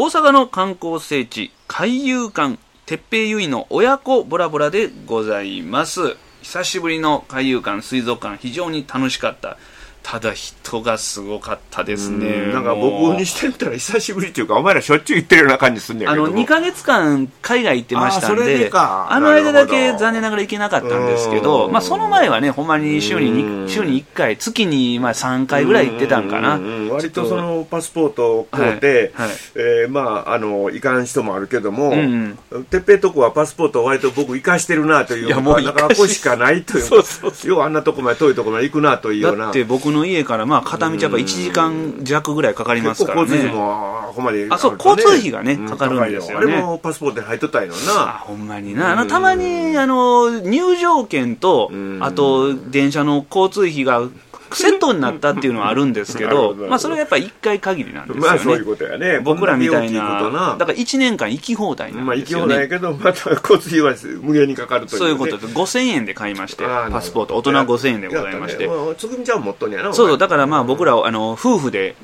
大阪の観光聖地海遊館鉄平由衣の親子ボラボラでございます。久しぶりの海遊館水族館、非常に楽しかった。ただ人がすごかったですね。 なんか僕にしてみたら久しぶりっていうか、お前らしょっちゅう行ってるような感じすんねんけども。 2ヶ月間海外行ってましたんで、 あの間だけ残念ながら行けなかったんですけど、まあその前はね、ほんまに週に1回、月にまあ3回ぐらい行ってたんかな。 割とそのパスポートを買うて、まあ行かん人もあるけども、てっぺいとこはパスポートを割と僕行かしてるなという、なかなかここしかないという、要はあんなとこまで遠いとこまで行くなというような。 だって僕の家からまあ片道やっぱ1時間弱ぐらいかかりますからね。 交通費もここまで、 そう、交通費がね、かかるんですよね。 あれもパスポートに入っとったんやのな。 ほんまにな。たまに入場券と、あと電車の交通費がセットになったっていうのはあるんですけど、まあそれはやっぱり1回限りなんですよね。 まあそういうことやね。 僕らみたいな、だから1年間行き放題なんですよね。 まあ行き放題やけど、また交通費は無限にかかるという、ね。 そういうことで、5000円で買いまして、パスポート、大人5000円でございまして。 つぐみちゃん持っとんやな。 そう、だからまあ僕ら夫婦で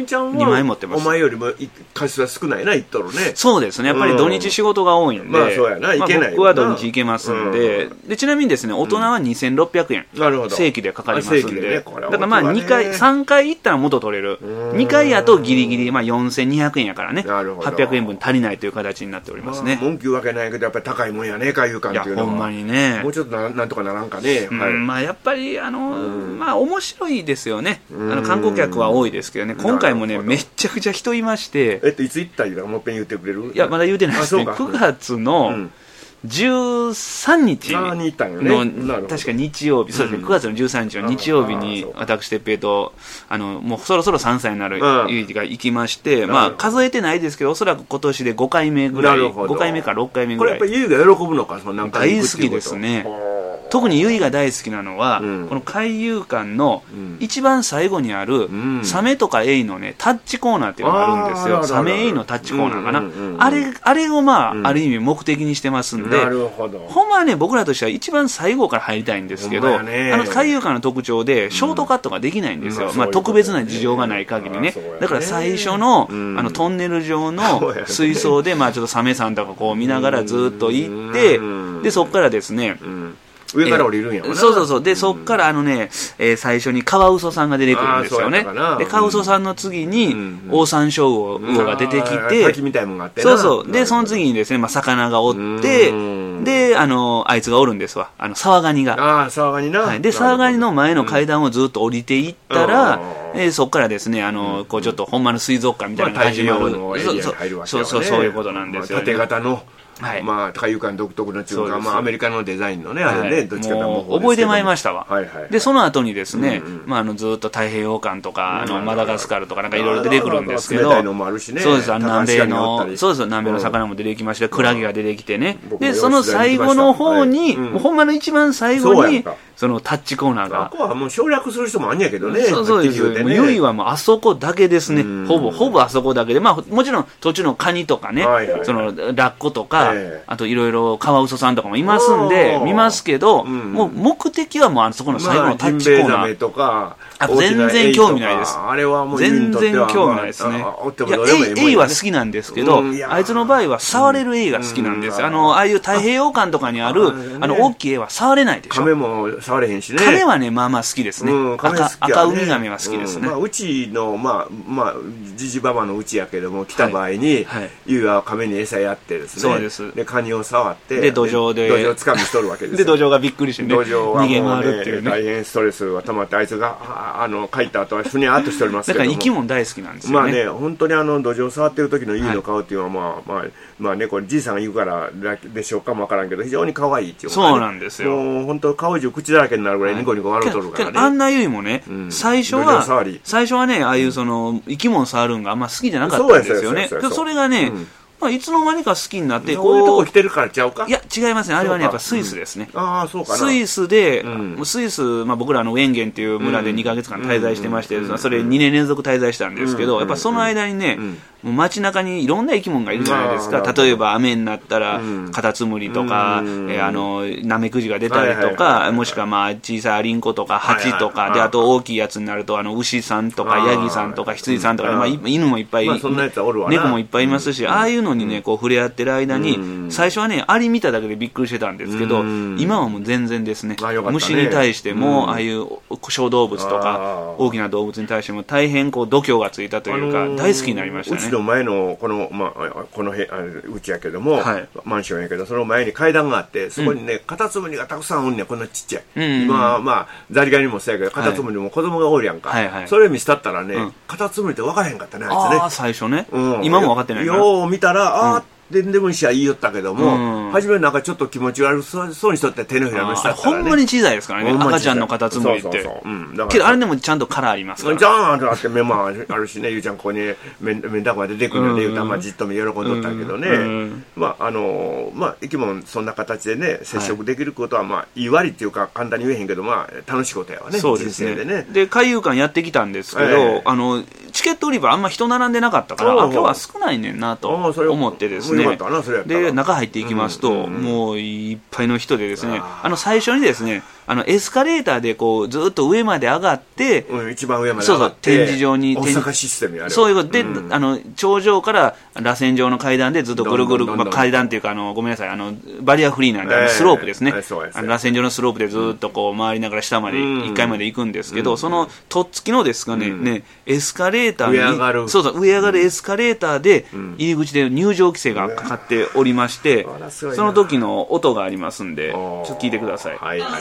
2枚持ってます。 お前よりも数は少ないな、行っとるね。 そうですね。やっぱり土日仕事が多いんで、 まあそうやな、行けない。 僕は土日行けますんで、ちなみにですね、大人は2600円。なるほど。正規でかかりますんで。だからまあ3回行ったら元取れる。2回やとギリギリ、まあ4200円やからね。800円分足りないという形になっておりますね。 文句言うわけないけど、やっぱり高いもんやね、海遊館っていうのは。 ほんまにね。 もうちょっとなんとかならんかね。 まあやっぱり、まあ面白いですよね。観光客は多いですけどね。今回もね、めちゃくちゃ人いまして。 いつ行ったらもう一遍言ってくれる？ いや、まだ言うてないですね。9月の、13日の確か日曜日、そうですね、9月の13日の日曜日に私哲平ともうそろそろ3歳になるゆいが行きまして、まあ数えてないですけど、おそらく今年で5回目ぐらい、5回目か6回目ぐらい。 これやっぱりゆいが喜ぶのか、 大好きですね。特にゆいが大好きなのは、この海遊館の一番最後にあるサメとかエイのねタッチコーナーっていうのがあるんですよ。サメエイのタッチコーナーかな。あれをまあある意味目的にしてますんで、ほんまはね僕らとしては一番最後から入りたいんですけど、海遊館の特徴でショートカットができないんですよ。まあ特別な事情がない限りね。だから最初のトンネル上の水槽でまあちょっとサメさんとかこう見ながらずっと行って、でそこからですね。 上から降りるんやもんな。 そう。で、そっから最初にカワウソさんが出てくるんですよね。で、カワウソさんの次に、オオサンショウウオが出てきて、 滝みたいもんがあってな。 そう。で、その次にですね、まあ、魚がおって、で、あいつがおるんですわ。サワガニが。 サワガニな。 で、サワガニの前の階段をずっと降りていったら、そっからですね、こうちょっとほんまの水族館みたいな感じの。そういうことなんですよ。 縦型の。まあ海遊館独特の中華、まあアメリカのデザインのね、あれね、どっちかと覚えてまいりましたわ。でその後にですね、まあずっと太平洋館とかマダガスカルとかなんかいろいろ出てくるんですけど、そうです、南米の魚も出てきまして、クラゲが出てきてね。でその最後の方に、ほんまの一番最後にそのタッチコーナーが。 ここはもう省略する人もあんやけどね。 そうです。ゆいはもうあそこだけですね。ほぼあそこだけで、まあもちろん途中のカニとかね、そのラッコとか。あといろいろカワウソさんとかもいますんで見ますけど、もう目的はもうあそこの最後のタッチコーナー。全然興味ないです。 あれはもう全然興味ないですね。エイは好きなんですけど、あいつの場合は触れるエイが好きなんですよ。ああいう太平洋館とかにある大きいエイは触れないでしょ。 カメも触れへんしね。 カメはねまあまあ好きですね。赤ウミガメは好きですね。 うちのまあジジババのうちやけども来た場合にユウはカメに餌やってですね。 そうです。 でカニを触ってで土壌掴みしとるわけですよ。 で土壌がびっくりしてね。 土壌はもうね大変ストレスが溜まって、あいつが書いた後はふにゃーっとしておりますけども。 だから生き物大好きなんですよね。 まあね、本当に土壌を触ってる時のユウの顔っていうのはまあね、これじいさんが言うからでしょうかもわからんけど、非常に可愛いっていうか、 そうなんですよ。 もう本当顔中口だらけになるぐらいニコニコ笑うとるからね。 あんなユイもね、最初はね、ああいうその生き物触るんがあんま好きじゃなかったんですよね。それがね、 いつの間にか好きになってこういうとこ来てるからちゃうか。 いや違いますね、あれはねやっぱスイスですね。 そうかな。 スイスで、スイス、僕らウェンゲンっていう村で2ヶ月間滞在してまして、それ2年連続滞在したんですけど、やっぱその間にね、街中にいろんな生き物がいるじゃないですか。例えば雨になったらカタツムリとか、ナメクジが出たりとか、もしくは小さいアリンコとかハチとかで、あと大きいやつになると牛さんとかヤギさんとか羊さんとか、犬もいっぱい、猫もいっぱいいますし、ああいうのにねこう触れ合ってる間に、最初はねアリ見ただけでびっくりしてたんですけど、今はもう全然ですね、虫に対してもああいう小動物とか大きな動物に対しても大変こう度胸がついたというか、大好きになりましたね。 うちの前のこのうちやけども、マンションやけど、その前に階段があって、そこにねカタツムリがたくさんおんねん。こんなちっちゃい、今ザリガニもそうやけど、カタツムリも子供がおるやんか、それ見せたったらね、カタツムリって分からへんかったね、あいつね。 最初ね、今も分かってないな。 よう見たらでもしは言いよったけども、初めなんかちょっと気持ち悪そうにしとって手のひらの下ほんまに小さいですからね、赤ちゃんのカタツムリって。けどあれでもちゃんとカラーありますから。 ジャーンとあって目もあるしね、ゆうちゃんここに目ん玉が出てくるので言うたらじっと喜んどったけどね、生き物そんな形でね接触できることはいい悪いっていうか簡単に言えへんけど、楽しいことやわね、人生でね。 で海遊館やってきたんですけど、チケット売り場あんま人並んでなかったから、今日は少ないねんなと思ってですね、で中入っていきますと、もういっぱいの人でですね、最初にですねエスカレーターでこうずっと上まで上がって、 一番上まで上がって、 展示場に大阪システムやる。 そういうことで、頂上から螺旋状の階段でずっとぐるぐる、階段っていうかごめんなさい、バリアフリーなんで、スロープですね、螺旋状のスロープでずっとこう回りながら下まで1階まで行くんですけど、そのとっつきのですかね、エスカレーターに上上がるエスカレーターで入り口で入場規制がかかっておりまして、その時の音がありますんで、ちょっと聞いてください。 はいはい。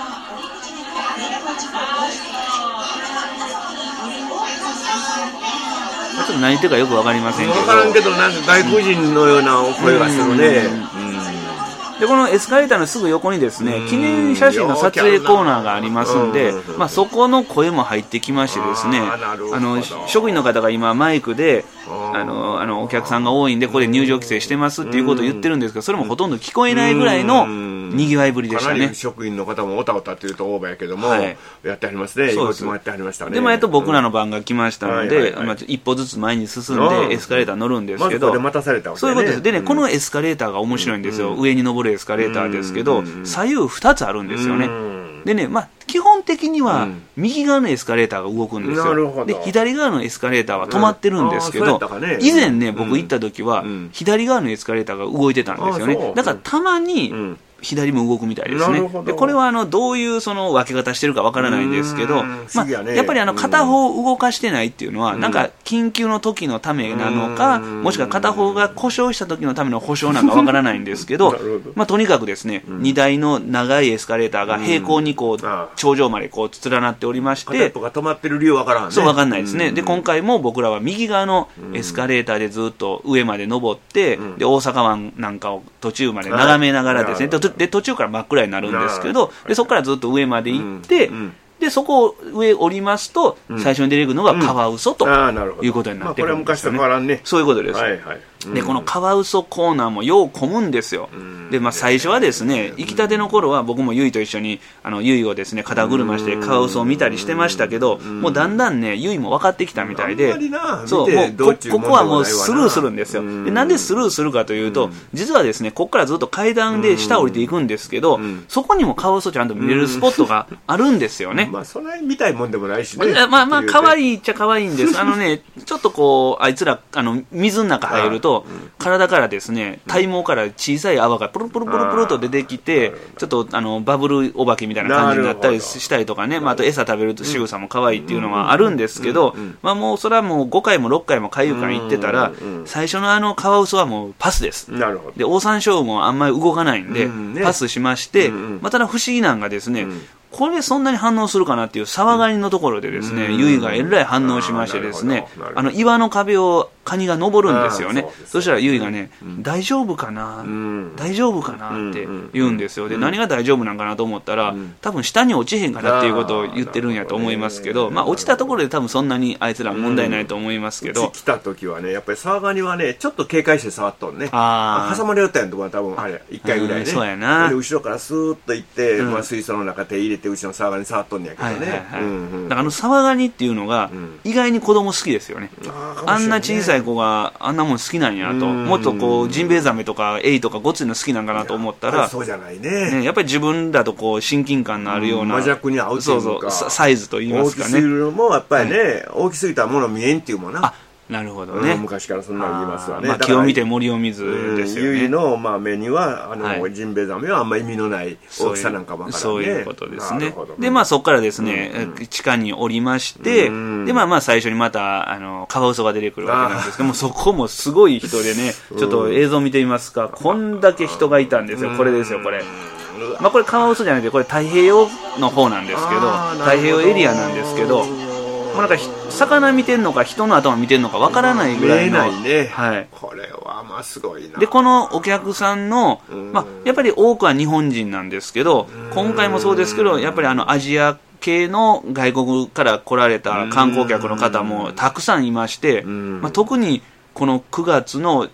ちょっと何言ってるかよく分かりませんけど、 分からんけど、なんか外国人のような声がするね。 でこのエスカレーターのすぐ横にですね、記念写真の撮影コーナーがありますんで、そこの声も入ってきましてですね、職員の方が今マイクでお客さんが多いんでここで入場規制してますっていうことを言ってるんですけど、それもほとんど聞こえないぐらいのにぎわいぶりでしたね。 かなり職員の方もおたおたっていうとオーバーやけども、やってありますね。動きもやってありましたね。 でやっと僕らの番が来ましたので、一歩ずつ前に進んでエスカレーター乗るんですけど、そういうことです。でね、このエスカレーターが面白いんですよ。上に登るエスカレーターですけど、左右2つあるんですよね。でね、基本的には右側のエスカレーターが動くんですよ。で左側のエスカレーターは止まってるんですけど、以前ね僕行った時は左側のエスカレーターが動いてたんですよね。だからたまに左も動くみたいですね。でこれはどういうその分け方してるかわからないんですけど、やっぱり片方動かしてないっていうのはなんか緊急の時のためなのか、もしくは片方が故障した時のための保証なんかわからないんですけどとにかくですね、2台の長いエスカレーターが平行にこう頂上までこう連なっておりまして、 片っぽが止まってる理由わからんね。 そうわかんないですね。で今回も僕らは右側のエスカレーターでずっと上まで登って、で大阪湾なんかを途中まで眺めながらですね、で途中から真っ暗になるんですけど、でそこからずっと上まで行って、でそこを上降りますと、最初に出てくるのがカワウソということになってくるんですよね。 これは昔と変わらんね。 そういうことです。でこのカワウソコーナーもよう混むんですよ。で最初はですね、行きたての頃は僕もユイと一緒にユイをですね肩車してカワウソを見たりしてましたけど、もうだんだんねユイも分かってきたみたいで、そうもうここはもうスルーするんですよ。でなんでスルーするかというと、実はですねここからずっと階段で下降りていくんですけど、そこにもカワウソちゃんと見れるスポットがあるんですよね。 そんなに見たいもんでもないしね。 可愛いっちゃ可愛いんです。ちょっとこうあいつら水の中入ると体からですね、体毛から小さい泡がプルプルプルプルと出てきて、ちょっとバブルお化けみたいな感じになったりしたりとかね、あと餌食べると仕草も可愛いっていうのはあるんですけど、もうそれはもう5回も6回も海遊館行ってたら、最初のカワウソはもうパスです。でオオサンショウウオもあんまり動かないんで、パスしまして、ただ不思議なんがですね、これそんなに反応するかなっていう騒がりのところでですね、ユイがえらい反応しましてですね、岩の壁をカニが登るんですよね。そしたらゆいがね、大丈夫かな、大丈夫かなって言うんですよ。で、何が大丈夫なんかなと思ったら、多分下に落ちへんかなっていうことを言ってるんやと思いますけど、まあ落ちたところで多分そんなにあいつら問題ないと思いますけど、 来た時はね、やっぱりサワガニはね、ちょっと警戒して触っとんね。挟まれよったんやとこは多分あれ1回ぐらいね。 そうやな。 で後ろからスーッと行って、まあ水槽の中手入れて後ろのサワガニ触っとんやけどね。 だからサワガニっていうのが意外に子供好きですよね。あんな小さい子があんなもん好きなんやと、もっとこうジンベエザメとかエイとかごついの好きなんかなと思ったら、 そうじゃないね。 やっぱり自分だとこう親近感のあるような、 魔弱に合うというか、 サイズと言いますかね。 大きすぎるのもやっぱりね、大きすぎたもの見えんっていうもんな。 なるほどね。 昔からそんなの言いますわね。 まあ、木を見て森を見ずですよね。 ゆいの、まあ、目にはジンベエザメはあんまり意味のない大きさなんかばからね。 そういうことですね。で、まあそこからですね、地下に降りまして、で、まあ最初にまたカワウソが出てくるわけなんですけども、そこもすごい人でね、ちょっと映像見てみますか。こんだけ人がいたんですよ。これですよ、これ。まあこれカワウソじゃなくて、これ太平洋の方なんですけど、太平洋エリアなんですけど、もうなんか魚見てんのか人の頭見てんのかわからないぐらいの、 見えないね。 はい。 これはまあすごいな。 でこのお客さんの、まあやっぱり多くは日本人なんですけど、今回もそうですけど、やっぱりアジア系の外国から来られた観光客の方もたくさんいまして、まあ特にこの9月の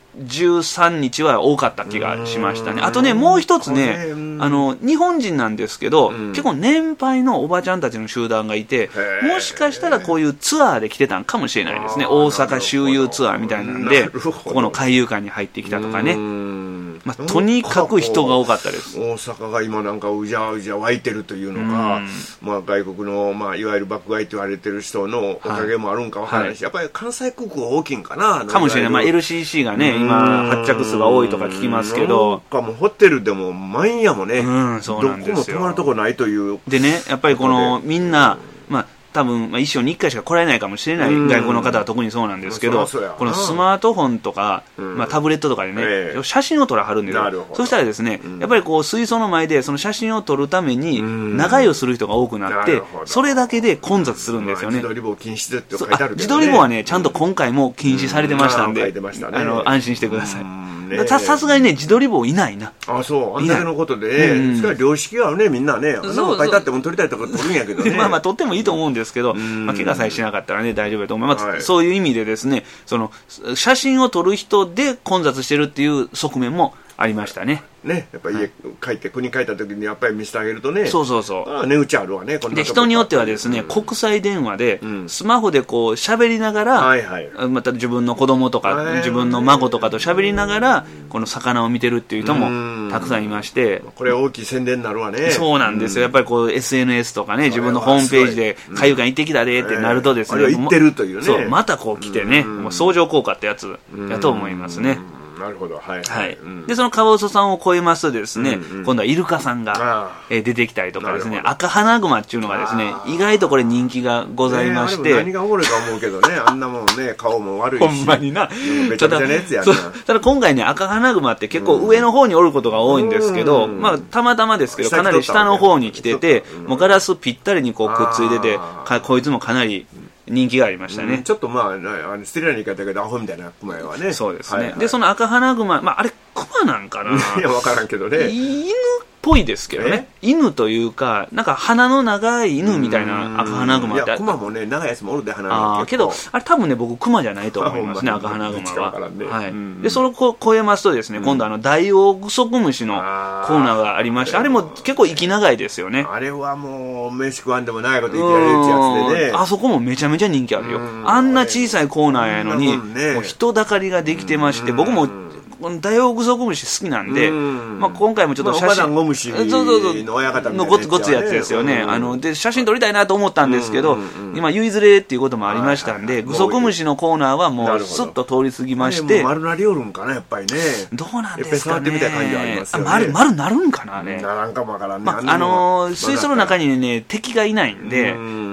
13日は多かった気がしましたね。あとね、もう一つね、日本人なんですけど、結構年配のおばちゃんたちの集団がいて、もしかしたらこういうツアーで来てたんかもしれないですね。大阪周遊ツアーみたいなんで、ここの海遊館に入ってきたとかね。まあ、とにかく人が多かったです。 大阪が今なんかうじゃうじゃ湧いてるというのが、まあ、外国の、まあ、いわゆる爆買いと言われてる人のおかげもあるんかわからないし、やっぱり関西空港大きいんかな。 かもしれない。まあ、LCC がね、今発着数が多いとか聞きますけど、 なんかもうホテルでも満員やもね、 そうなんですよ。 どこも泊まるとこないという。 でね、やっぱりこのみんな、まあ多分、一生に1回しか来られないかもしれない外国の方は特にそうなんですけど、このスマートフォンとか、まあ、タブレットとかでね、写真を撮らはるんですよ。そしたらですね、やっぱりこう水槽の前でその写真を撮るために長居をする人が多くなって、それだけで混雑するんですよね。 自撮り棒禁止って書いてあるけどね。 自撮り棒はね、ちゃんと今回も禁止されてましたんで、安心してください。さすがにね、自撮り棒いないな。 あ、そう、あんだけのことでね、それは良識があるね、みんなね。あんなもん書いてあっても撮りたいところ撮るんやけどね。 まあまあ撮ってもいいと思うんですけど、まあ怪我さえしなかったらね、大丈夫だと思います。そういう意味でですね、その、写真を撮る人で混雑してるっていう側面もありましたね。 ね、やっぱり家帰って国帰った時にやっぱり見せてあげるとね、 そうそうそう、 値打ちあるわね。 で人によってはですね、国際電話でスマホでこう喋りながら、また自分の子供とか自分の孫とかと喋りながらこの魚を見てるっていう人もたくさんいまして、 これ大きい宣伝になるわね。 そうなんですよ。やっぱりこう SNS とかね、自分のホームページで海遊館行ってきたでってなるとですね、 行ってるというね、 そうまたこう来てね、もう相乗効果ってやつやと思いますね。 なるほど、はい、 はい、でそのカワウソさんを超えますとですね、今度はイルカさんが出てきたりとかですね、アカハナグマっていうのがですね、意外とこれ人気がございまして、 何がおもろいか思うけどね、あんなもんね、顔も悪いし、 ほんまにな、 めちゃめちゃなやつやな。 ただ今回ね、アカハナグマって結構上の方におることが多いんですけど、まあたまたまですけどかなり下の方に来てて、もうガラスぴったりにこうくっついてて、こいつもかなり人気がありましたね。 ちょっっとまあ失礼な言い方だけどアホみたいなクマはね。 そうですね。でそのアカハナグマ、まああれクマなんかな。 いや分からんけどね。 犬っぽいですけどね。犬というかなんか鼻の長い犬みたいなアカハナグマって。 いやクマもね長いやつもおるで鼻の。 けどあれ多分ね僕クマじゃないと思いますね、アカハナグマは。はい。でそれを超えますとですね、今度ダイオウグソクムシのコーナーがありまして、あれも結構息長いですよね。 あれはもう飯食わんでもないこと言ってられるやつでね。 あそこもめちゃめちゃ人気あるよ。あんな小さいコーナーやのにもう人だかりができてまして、僕もダイオウグソクムシ好きなんで、まあ今回もちょっと写真、 ゴムシの親方のごつやつですよね。で写真撮りたいなと思ったんですけど、今言いづれっていうこともありましたんで、グソクムシのコーナーはもうスッと通り過ぎまして、 丸なりおるんかなやっぱりね。 どうなんですかね。 触ってみたい感じはありますよね。 丸なるんかなね。 ならんかもわからんね。 水槽の中にね敵がいないんで、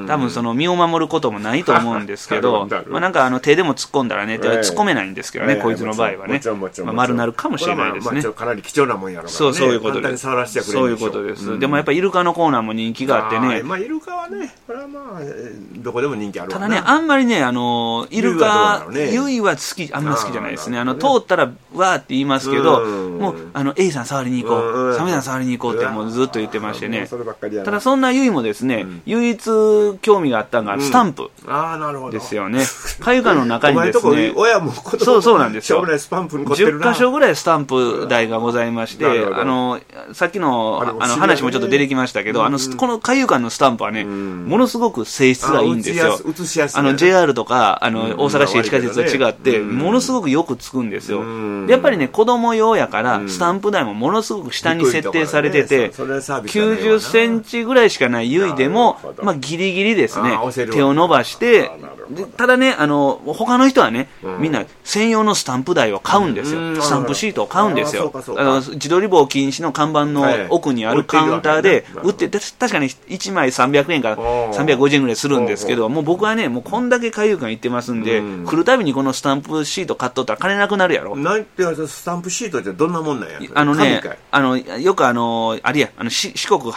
多分その身を守ることもないと思うんですけどまあなんか手でも突っ込んだらね突っ込めないんですけどね、こいつの場合はね丸なるかもしれないですね。 かなり貴重なもんやろうからね。 そういうことです。そういうことです。でもやっぱりイルカのコーナーも人気があってね、 まあイルカはねこれはまあどこでも人気あるわな。 ただねあんまりねイルカユイはあんま好きじゃないですね。通ったらわーって言いますけど、もうA さん触りに行こう、サメさん触りに行こうってもうずっと言ってましてね。ただそんなユイもですね、唯一興味があったのがスタンプですよね。海岸の中にですね、 親も子供もそうなんですよ。 10 箇所ぐらいスタンプ台がございまして、さっきの話もちょっと出てきましたけど、この海遊館のスタンプはね、ものすごく性質がいいんですよ。JR とか大阪市営地下鉄と違ってものすごくよくつくんですよ。でやっぱりね子供用やからスタンプ台もものすごく下に設定されてて、90センチぐらいしかないユイでもまあギリギリですね手を伸ばして、ただね他の人はねみんな専用のスタンプ台を買うんですよ。スタンプシートを買うんですよ。自撮り棒禁止の看板の奥にあるカウンターで売って確かに1枚300円から350円ぐらいするんですけど、もう僕はねもうこんだけ海遊館行ってますんで、来るたびにこのスタンプシート買っとったら金なくなるやろ。 なんてスタンプシートってどんなもんなんや。 よくあれや四国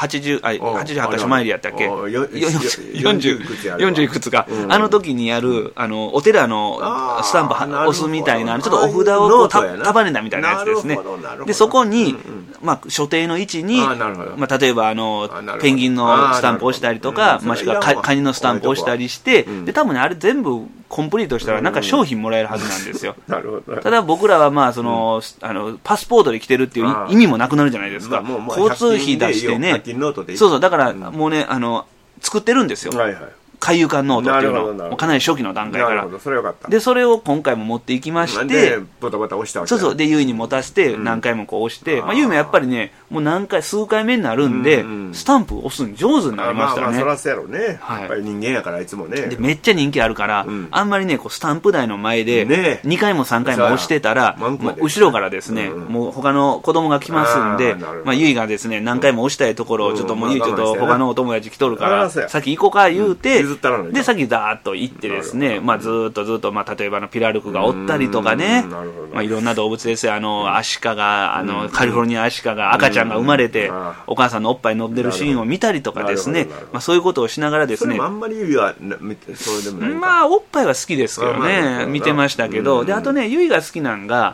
88箇所参りやったっけ、40いくつか、あの時にやるお寺のスタンプ押すみたいなちょっとお札をこう束ねたみたいなやつですね。でそこにまあ所定の位置にまあ例えばペンギンのスタンプを押したりとか、もしくはカニのスタンプを押したりして、で多分ねあれ全部コンプリートしたらなんか商品もらえるはずなんですよ。ただ僕らはまあパスポートで来てるっていう意味もなくなるじゃないですか。交通費出してね。そうだからもうね作ってるんですよ。海遊館ノートっていうのをかなり初期の段階から。でそれを今回も持っていきまして、そうでユイに持たせて何回もこう押して、ユイもやっぱりねもう数回目になるんでスタンプ押すの上手になりましたね。 そらそうやろうね。やっぱり人間やからいつもね。 でめっちゃ人気あるからあんまりねスタンプ台の前で2回も3回も押してたら後ろからですねもう他の子供が来ますんで、ユイがですね何回も押したいところをちょっともうユイちょっと他のお友達来とるから先行こうか言うて、で先ダーッと行ってですね、ずっと例えばピラルクがおったりとかね、いろんな動物ですよ。アシカがカリフォルニアアシカが赤ちゃんが生まれてお母さんのおっぱい飲んでるシーンを見たりとかですね、そういうことをしながらですね、 あんまりユイはそうでもないか。 まあおっぱいは好きですけどね、見てましたけど、であとねユイが好きなんが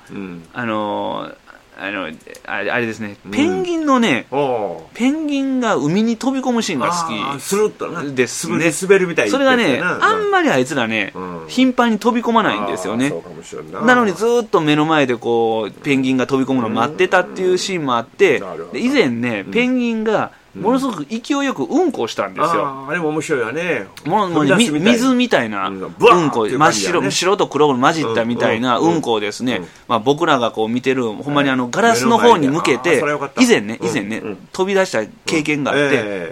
あれですね、ペンギンのね、ペンギンが海に飛び込むシーンが好きスルッとなですね。 滑るみたいな。 それがねあんまりあいつらね頻繁に飛び込まないんですよね。なのにずっと目の前でこうペンギンが飛び込むのを待ってたっていうシーンもあって、以前ねペンギンがものすごく勢いよくうんこをしたんですよ。 あれも面白いよね。 水みたいなうんこ、真っ白、白と黒が混じったみたいなうんこをですね、僕らがこう見てるほんまにガラスの方に向けて以前ね飛び出した経験があって、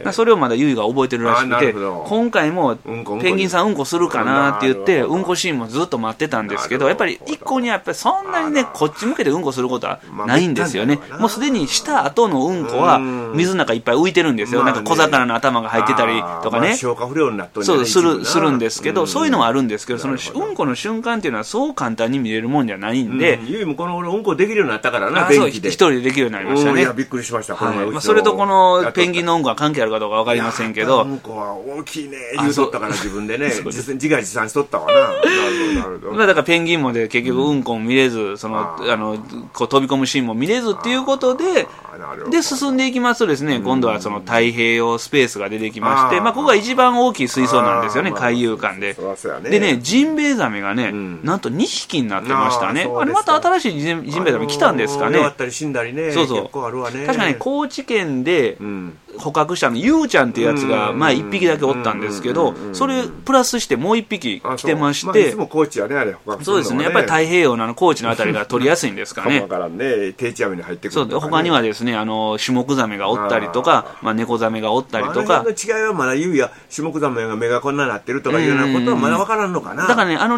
それをまだユイが覚えてるらしくて、今回もペンギンさんうんこするかなって言ってうんこシーンもずっと待ってたんですけど、やっぱり一向にやっぱりそんなにねこっち向けてうんこすることはないんですよね。もうすでにした後のうんこは水の中いっぱい浮いてるんですよ。なんか小魚の頭が入ってたりとかね、 消化不良になっとんじゃそうするんですけど、そういうのはあるんですけど、そのうんこの瞬間っていうのはそう簡単に見れるもんじゃないんで、 ユイもこの頃うんこできるようになったからな、 便器で一人でできるようになりましたね。 いやびっくりしました。 それとこのペンギンのうんこは関係あるかどうか分かりませんけど、 うんこは大きいね言うとったから自分でね自画自賛しとったわな。なるほど。 だからペンギンもで結局うんこも見れず、こう飛び込むシーンも見れずっていうことで進んでいきますとですね、今度はその太平洋スペースが出てきまして、ここが一番大きい水槽なんですよね、海遊館で。でね、ジンベエザメがね、なんと2匹になってましたね。あれまた新しいジンベエザメ来たんですかね。 弱ったり死んだりね。 そう確かに高知県で捕獲したユウちゃんっていうやつが前1匹だけおったんですけど、それプラスしてもう1匹来てまして、 いつも高知はねあれ捕獲するのはね。 そうですね、やっぱり太平洋の高知のあたりが取りやすいんですかね。 定置網に入ってくる。 他にはですねシュモクザメがおったりとか、猫ザメがおったりとか。 あの違いはまだユウやシュモクザメが目がこんなになってるとかいうようなことはまだ分からんのかな。 だからね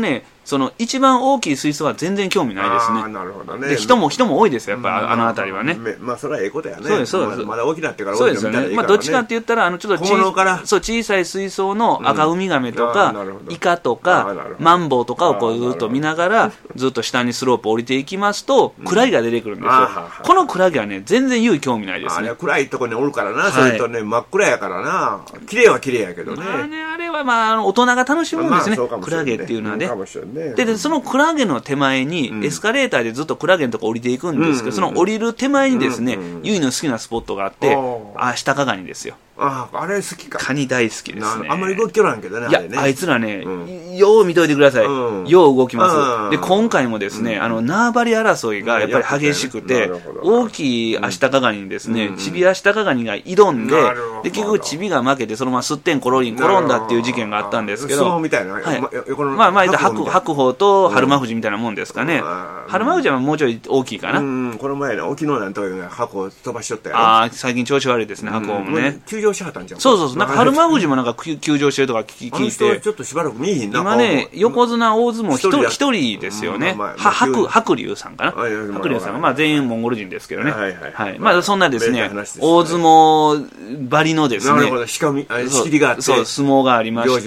その一番大きい水槽は全然興味ないですね。 なるほどね。 で人も多いですよ、やっぱあの辺りはね。 まあそれはええことやね。 そうですそうです。 まだ大きなってから大きな見たらいいからね。まあどっちかって言ったらちょっと小さい水槽の赤ウミガメとかイカとかマンボウとかをこうずっと見ながらずっと下にスロープ降りていきますとクラゲが出てくるんですよ。このクラゲはね全然優位興味ないですね。 あれ暗いところにおるからな。それとね真っ暗やからな。綺麗は綺麗やけどね。 あれはまあ大人が楽しむんですね。クラゲっていうのはね。でそのクラゲの手前にエスカレーターでずっとクラゲのとこ降りていくんですけど、その降りる手前にですね、ユイの好きなスポットがあって、下カガニですよ。 あれ好きか。 カニ大好きですね。 あんまり動きおらんけどね。 いや、あいつらね、よう見といてください。よう動きます。で、今回もですね、縄張り争いがやっぱり激しくて、大きいアシタカガニにですね、チビアシタカガニが挑んで、で、結局チビが負けて、そのまますってんころりん転んだっていう事件があったんですけど、 相撲みたいな。 まあ、白鵬と春馬富士みたいなもんですかね。春馬富士はもうちょい大きいかな。 この前の沖縄なんという白鵬飛ばしとったよ。 最近調子悪いですね、白鵬もね。 休場しはったんじゃん。 そうなんか春馬富士もなんか休場してるとか聞いて、 ちょっとしばらく見えへんな。 今ね、横綱大相撲一人ですよね。白龍さんかな。白龍さんが、まあ全員モンゴル人ですけどね。まあそんなですね、大相撲ばりのですね、 仕切りがあって、 そう、相撲がありまして、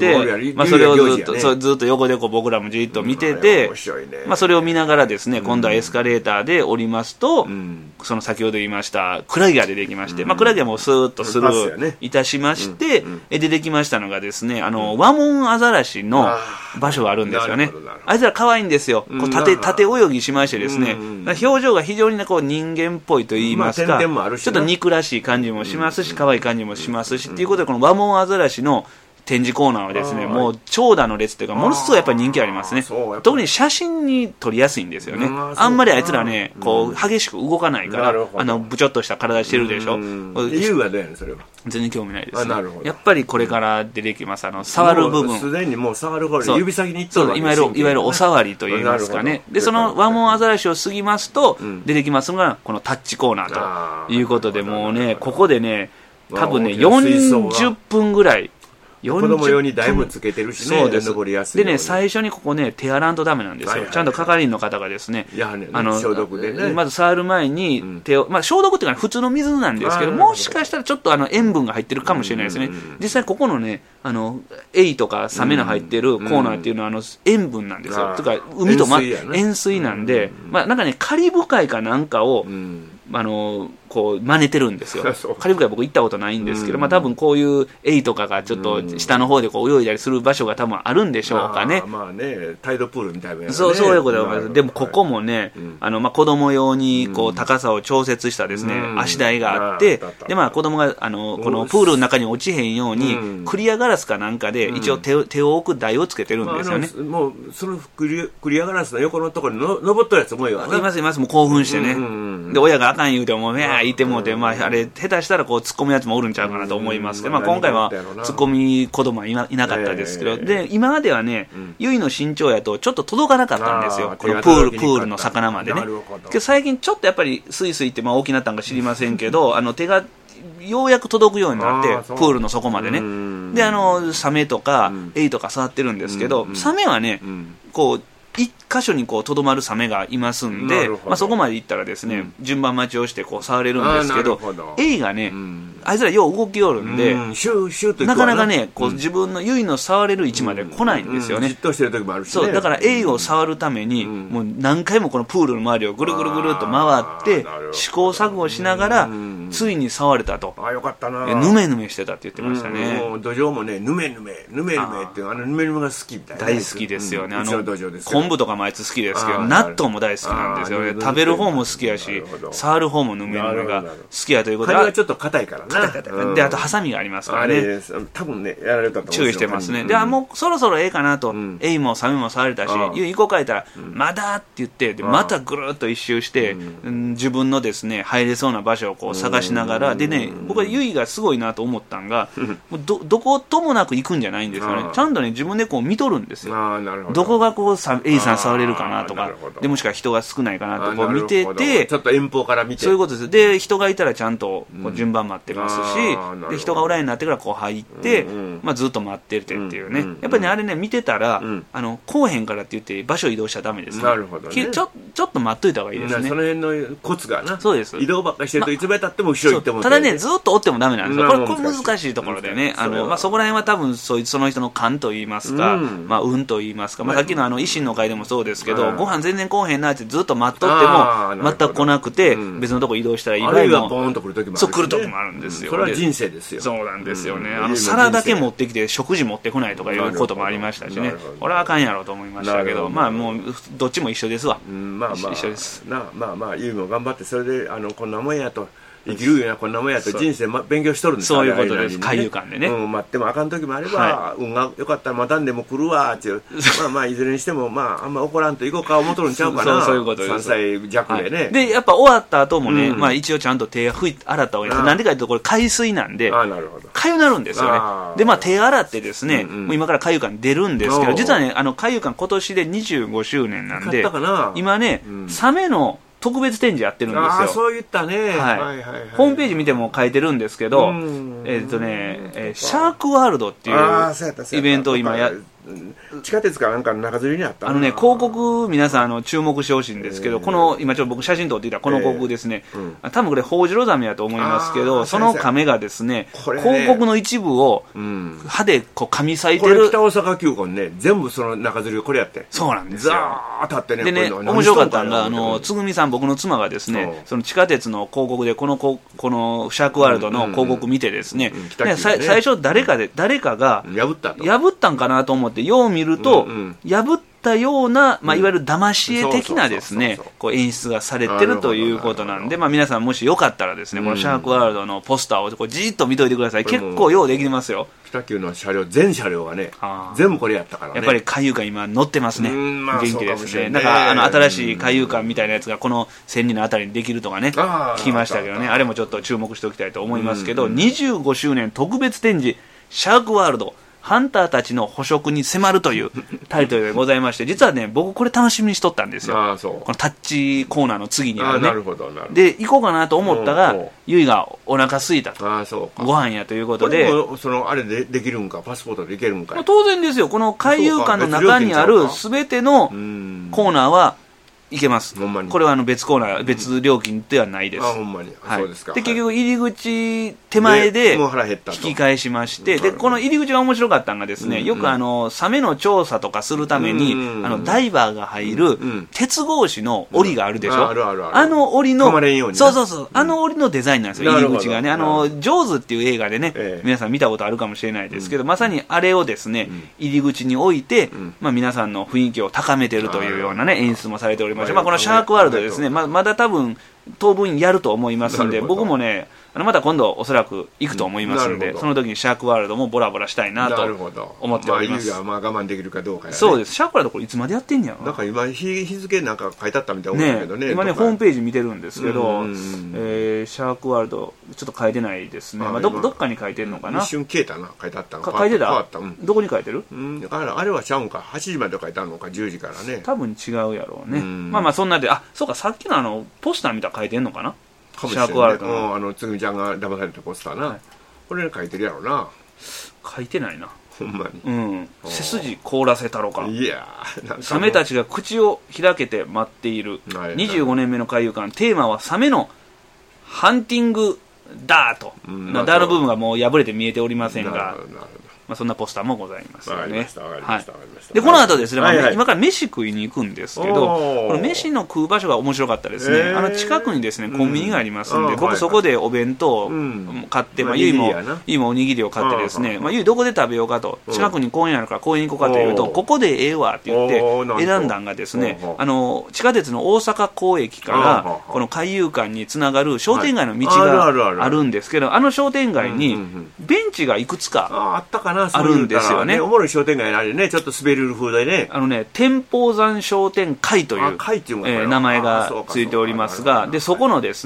まあそれをずっと横でこう僕らもじっと見てて、まあそれを見ながらですね、今度はエスカレーターで降りますと、その先ほど言いましたクラゲが出てきまして、まあクラゲはもうスーッとスルーいたしまして、出てきましたのがですね、ワモンアザラシの場所があるんですよね。あいつら可愛いんですよ。こう縦泳ぎしましてですね、表情が非常にこう人間っぽいと言いますか、ちょっと憎らしい感じもしますし、可愛い感じもしますし、っていうことでこのワモンアザラシの展示コーナーはですね、もう長蛇の列というか、ものすごいやっぱり人気ありますね。特に写真に撮りやすいんですよね。あんまりあいつらね、こう激しく動かないから、ぶちょっとした体してるでしょ。 理由はどうやねんそれは。 全然興味ないです。やっぱりこれから出てきます、触る部分。 すでにもう触る方に指先にいっとるわけですよ。いわゆるお触りといいますかね。で、そのワモンアザラシを過ぎますと、出てきますのが、このタッチコーナーということで、もうね、ここでね、多分ね、40分ぐらい、 子供用に台もつけてるしね。 そうです。でね、最初にここね、手洗わんとダメなんですよ。ちゃんと係員の方がですね、 消毒でね。 まず触る前に手を、まあ消毒っていうか普通の水なんですけど、もしかしたらちょっと塩分が入ってるかもしれないですね。実際ここのね、エイとかサメの入ってるコーナーっていうのは塩分なんですよ。とか海と塩水なんで、まあなんかね、カリブ海かなんかを、こう真似てるんですよ。カリブ海は僕行ったことないんですけど、まあ多分こういうエイとかがちょっと下の方でこう泳いだりする場所が多分あるんでしょうかね。 まあね、タイドプールみたいな、ね。 そういうことでございます。でもここもね、まあ子供用にこう高さを調節したですね、足台があって、でまあ子供がこのプールの中に落ちへんように、クリアガラスかなんかで一応手を置く台をつけてるんですよね。 もうそのクリアガラスの横のところに登ったやつもいます、もう興奮してね。で親があかん言うてもいてもうて、まああれ下手したらこう突っ込むやつもおるんちゃうかなと思いますけど、まあ今回は突っ込み子供はいなかったですけど、で今まではね、ユイの身長やとちょっと届かなかったんですよ。このプールの魚までね。けど最近ちょっとやっぱりスイスイってまあ大きなったんか知りませんけど、手がようやく届くようになって、プールの底までね。でサメとかエイとか触ってるんですけど、サメはね、こう一箇所にこうとどまるサメがいますんで、まあそこまで行ったらですね、順番待ちをしてこう触れるんですけど、エイがね、あいつらよう動きよるんで、なかなかね、こう自分のユイの触れる位置まで来ないんですよね。 じっとしてる時もあるしね。 そう、だからエイを触るために、もう何回もこのプールの周りをぐるぐるぐるっと回って、試行錯誤しながら、ついに触れたと。 よかったな。 ぬめぬめしてたって言ってましたね。 土壌もね、ぬめぬめってぬめぬめが好きみたいな。 大好きですよね。昆布とかもあいつ好きですけど、納豆も大好きなんですよね。食べる方も好きやし、触る方もぬめぬめが好きやということで。 カニはちょっと硬いからな。 で、あとハサミがありますからね。 多分ね、やられたと注意してますね。で、もうそろそろええかなと、エイもサメも触れたし、行こうか言ったら、まだって言って、またぐるっと一周して、自分のですね、入れそうな場所をこう探しながら、でね、僕はユイがすごいなと思ったんが、どこともなく行くんじゃないんですよね。ちゃんとね、自分でこう見とるんですよ。どこがこう、エイさん使われるかなとか、でもしくは人が少ないかなとこう見てて、 ちょっと遠方から見て、 そういうことです。で人がいたらちゃんとこう順番待ってますし、で人がおらんようになってからこう入って、ずっと待ってるっていうね、やっぱりねあれね見てたら、来おへんからって言って場所移動しちゃダメですね。 なるほどね。 ちょっと待っといた方がいいですね。 その辺のコツがな。 そうです。 移動ばっかりしてるといつまでたっても後ろ行っても、 ただねずっと追ってもダメなんですよ。これ難しいところでね、そこら辺は多分その人の勘といいますか、運といいますか、さっきの維新の会でもそうですけど、ご飯全然来おへんなってずっと待っとっても全く来なくて、別のとこ移動したらいい場合も、 あるいはポーンと来る時もあるしね。 そう来る時もあるんですよ。 それは人生ですよ。 そうなんですよね。皿だけ持ってきて食事持ってこないとかいうこともありましたしね。これはあかんやろうと思いましたけど、もうどっちも一緒ですわ。一緒です。 ゆうも頑張ってそれでこんなもんやと。生きるようなこんなもんやと人生勉強しとるんですよ。 そういうことです。海遊館でね。 待ってもあかん時もあれば、運が良かったらまたんでも来るわっていう。いずれにしてもあんま怒らんと行こうか思っとるんちゃうかな。 そういうことです。 3歳弱でね。 でやっぱ終わった後もね、一応ちゃんと手洗った方がいいです。なんでかというとこれ海水なんでかゆなるんですよね。で手洗ってですね、もう今から海遊館に出るんですけど、実はね海遊館今年で25周年なんで、今ねサメの特別展示やってるんですよ。 そういったね。 ホームページ見ても書いてるんですけど、シャークワールドっていうイベントを今地下鉄かなんかの中吊りにあった広告皆さん注目してほしいんですけど、この今ちょっと僕写真撮っていたこの広告ですね、多分これホウジロザメやと思いますけど、その亀がですね広告の一部を歯でこう噛み裂いてる。 これ北大阪急行ね全部その中吊りこれやって。 そうなんですよ。 ザーッとあってね。 でね面白かったのがつぐみさん、僕の妻がですねその地下鉄の広告でこのシャークワールドの広告見てですね、最初誰かが破ったんかなと思ってよう見ると、破ったような、いわゆる騙し絵的なですね演出がされてるということなんで、皆さんもしよかったらですねこのシャークワールドのポスターをじーっと見といてください。結構ようできてますよ。 北急の車両全車両がね全部これやったからね。 やっぱり海遊館今乗ってますね。元気ですね。なんか新しい海遊館みたいなやつがこの千里のあたりにできるとかね聞きましたけどね、あれもちょっと注目しておきたいと思いますけど、25周年特別展示シャークワールドハンターたちの捕食に迫るというタイトルでございまして、実はね僕これ楽しみにしとったんですよ。このタッチコーナーの次にあるね。で行こうかなと思ったが、ゆいがお腹空いたと、ご飯やということで、 あれできるんか、パスポートでいけるんか。 当然ですよ。この海遊館の中にある全てのコーナーはいけます。これは別コーナー、別料金ではないです。 ほんまに。そうですか。 で結局入り口手前で引き返しまして、でこの入り口が面白かったのがですね、よくサメの調査とかするためにダイバーが入る鉄格子の檻があるでしょ。檻のそう檻のデザインなんですよ。入り口がねジョーズっていう映画でね皆さん見たことあるかもしれないですけど、まさにあれをですね入り口に置いて皆さんの雰囲気を高めてるというようなね演出もされております。このシャークワールドですね、まだ多分当分やると思いますんで、僕もねまた今度おそらく行くと思いますんで、その時にシャークワールドもボラボラしたいなと思っております。 我慢できるかどうかやね。 そうです。シャークワールドこれいつまでやってんねやろ。 なんか今日付なんか書いてあったみたいなけどね。 今ねホームページ見てるんですけど、シャークワールドちょっと書いてないですね。どっかに書いてるのかな。 一瞬消えたな、書いてあったの。 書いてた。どこに書いてる？ あれはちゃうんか。8時まで書いてあるのか、10時からね。 多分違うやろうね。そんなで、そうか、さっきのポスター見たら書いてんのかな。 シャークワールドのつぐみちゃんが騙されたポスターな、これ書いてるやろな。 書いてないなほんまに。 背筋凍らせたろか。 いやサメたちが口を開けて待っている25年目の海遊館。テーマはサメのハンティングダート。ダーの部分がもう破れて見えておりませんが、そんなポスターもございますよね。でこの後ですね、今から飯食いに行くんですけど、この飯の食う場所が面白かったですね。近くにですねコンビニがありますんで、僕そこでお弁当を買って、ゆいもおにぎりを買ってですね、ゆいどこで食べようかと、近くに公園あるから公園に行こうかというと、ここでええわって言って選んだんがですね、地下鉄の大阪港駅からこの海遊館につながる商店街の道があるんですけど、商店街にベンチがいくつかあったかな。 あるんですよね。 おもろい商店街にあるね、ちょっと滑る風でね。 天保山商店会という名前がついておりますが、でそこのですね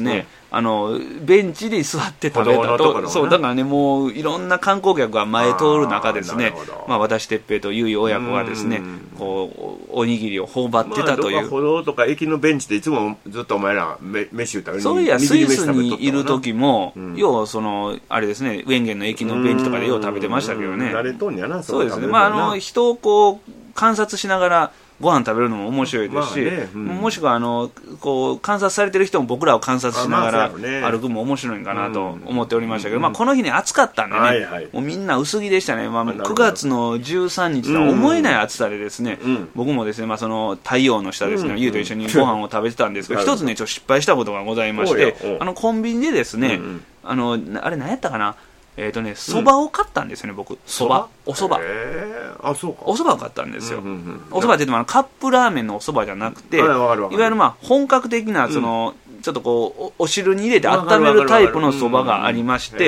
ベンチで座って食べたと。そう、だからね、もういろんな観光客が前通る中ですね、私哲平とゆい親子がですね、こうおにぎりを頬張ってたという。 歩道とか駅のベンチでいつもずっとお前ら飯食ったり。 そういや、スイスにいる時も、要はあれですね、ウェンゲンの駅のベンチとかでよう食べてましたけどね。 慣れとんやな、 そうですね。人をこう観察しながらご飯食べるのも面白いですし、もしくはこう観察されてる人も僕らを観察しながら歩くも面白いんかなと思っておりましたけど、この日ね暑かったんでね、もうみんな薄着でしたね。9月の13日とは思えない暑さでですね、僕もですね、太陽の下ですね、ゆうと一緒にご飯を食べてたんですけど、一つねちょっと失敗したことがございまして、コンビニでですね、あれ何やったかな、蕎麦を買ったんですよね、僕。お蕎麦。 あ、そうか。 お蕎麦を買ったんですよ。お蕎麦って言ってもカップラーメンのお蕎麦じゃなくて、いわゆる本格的なちょっとこうお汁に入れて温めるタイプの蕎麦がありまして、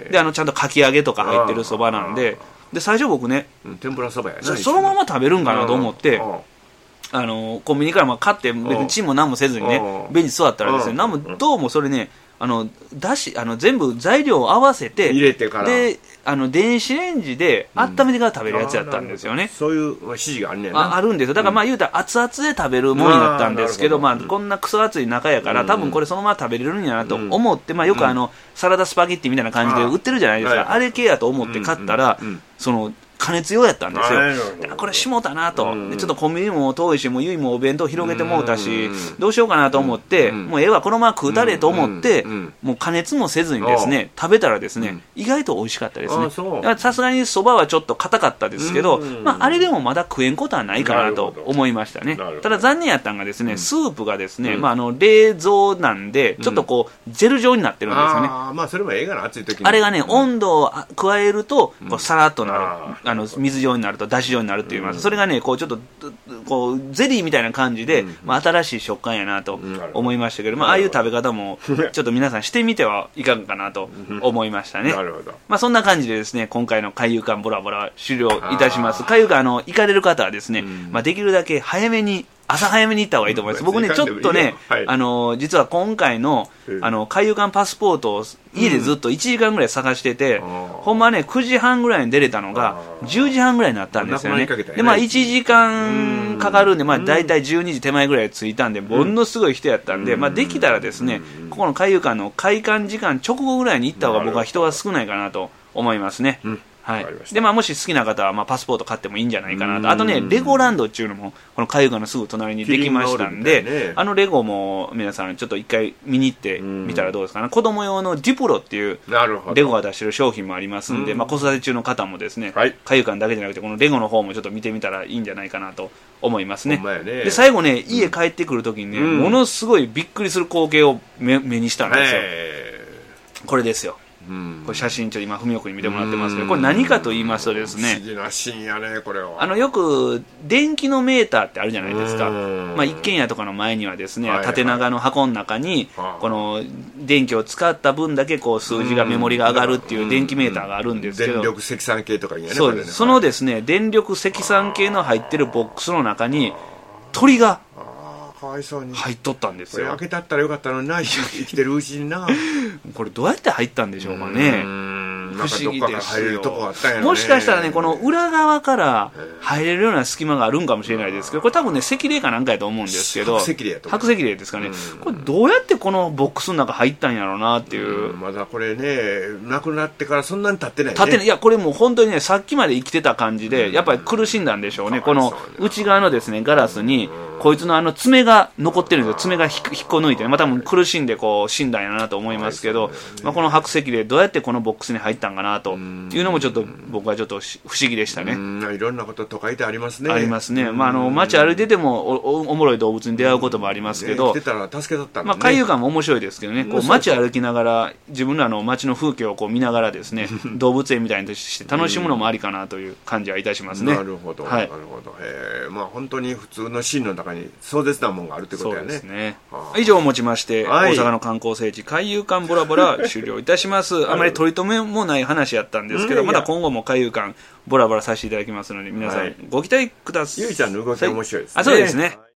でちゃんとかき揚げとか入ってる蕎麦なんで、最初僕ね、 天ぷら蕎麦やね。 そのまま食べるんかなと思って。コンビニから買って別にチンも何もせずにねベンチ座ったらですね、どうもそれね全部材料を合わせて入れてからで電子レンジで温めてから食べるやつやったんですよね。 そういう指示があるねんな。 あるんですよ。だから言うたら熱々で食べるもんやったんですけど、こんなクソ熱い中やから多分これそのまま食べれるんやなと思って、よくサラダスパゲッティみたいな感じで売ってるじゃないですか。あれ系やと思って買ったら加熱用やったんですよ。これしもたなと、ちょっとコンビニも遠いし、もうゆいもお弁当広げてもうたし、どうしようかなと思って、もうええわこのまま食うたれと思って、もう加熱もせずにですね食べたらですね、意外と美味しかったですね。さすがにそばはちょっと硬かったですけど、あれでもまだ食えんことはないかなと思いましたね。ただ残念やったんがですね、スープがですね、冷蔵なんでちょっとこうジェル状になってるんですよね。 それもええかな、暑い時に。 あれがね、温度を加えるとこうサラッとなる、水状になるとだし状になるって言います。それがねこうちょっとこうゼリーみたいな感じで、新しい食感やなと思いましたけど、ああいう食べ方もちょっと皆さんしてみてはいかがかなと思いましたね。 なるほど。 そんな感じでですね、今回の海遊館ボラボラ終了いたします。海遊館行かれる方はですね、できるだけ朝早めに行った方がいいと思います。僕ねちょっとね、実は今回の海遊館パスポートを家でずっと1時間ぐらい探してて、ほんまね9時半ぐらいに出れたのが10時半ぐらいになったんですよね。で1時間かかるんで、だいたい12時手前ぐらい着いたんで、ものすごい人やったんで、できたらですね、ここの海遊館の開館時間直後ぐらいに行った方が僕は人が少ないかなと思いますね。でもし好きな方はパスポート買ってもいいんじゃないかなと。あとね、レゴランドっていうのもこの海遊館のすぐ隣にできましたんで、レゴも皆さんちょっと一回見に行ってみたらどうですかね。子供用のデュプロっていうレゴが出してる商品もありますんで、子育て中の方もですね、海遊館だけじゃなくてこのレゴの方もちょっと見てみたらいいんじゃないかなと思いますね。で最後ね、家帰ってくる時にね、ものすごいびっくりする光景を目にしたんですよ。これですよ。これ写真ちょっと今文雄君に見てもらってますけど、これ何かと言いますとですね、 不思議なシーンやねこれは。 よく電気のメーターってあるじゃないですか。一軒家とかの前にはですね、縦長の箱の中にこの電気を使った分だけこう数字がメモリが上がるっていう電気メーターがあるんですけど、 電力積算計とか言うね。 そうです。そのですね、電力積算計の入ってるボックスの中に鳥がかわいそうに入っとったんですよ。 これ開けたったらよかったのにな、生きてるうちにな。 これどうやって入ったんでしょうかね。不思議ですよ。もしかしたらね、この裏側から入れるような隙間があるんかもしれないですけど、これ多分ね赤霊かなんかやと思うんですけど、白赤霊ですかね。これどうやってこのボックスの中入ったんやろうなっていう。 まだこれね、亡くなってからそんなに経ってないね。 いや、これもう本当にね、さっきまで生きてた感じでやっぱり苦しんだんでしょうね。この内側のですねガラスにこいつの爪が残ってるんですよ。爪が引っこ抜いて、多分苦しんでこう死んだんやなと思いますけど、この白石でどうやってこのボックスに入ったんかなというのもちょっと僕はちょっと不思議でしたね。 いろんなこと都会でありますね。 ありますね。街歩いててもおもろい動物に出会うこともありますけど、 来てたら助けだったんだね。 海遊館も面白いですけどね、こう街歩きながら自分らの街の風景をこう見ながらですね動物園みたいにして楽しむのもありかなという感じはいたしますね。 なるほど、なるほど。本当に普通のシーンの中に壮絶なもんがあるってことだよね。 そうですね。以上をもちまして、大阪の観光聖地海遊館ボラボラ終了いたします。あまり取り留めもない話やったんですけど、まだ今後も海遊館ボラボラさせていただきますので、皆さんご期待ください。 ゆいちゃんの動き面白いですね。 そうですね。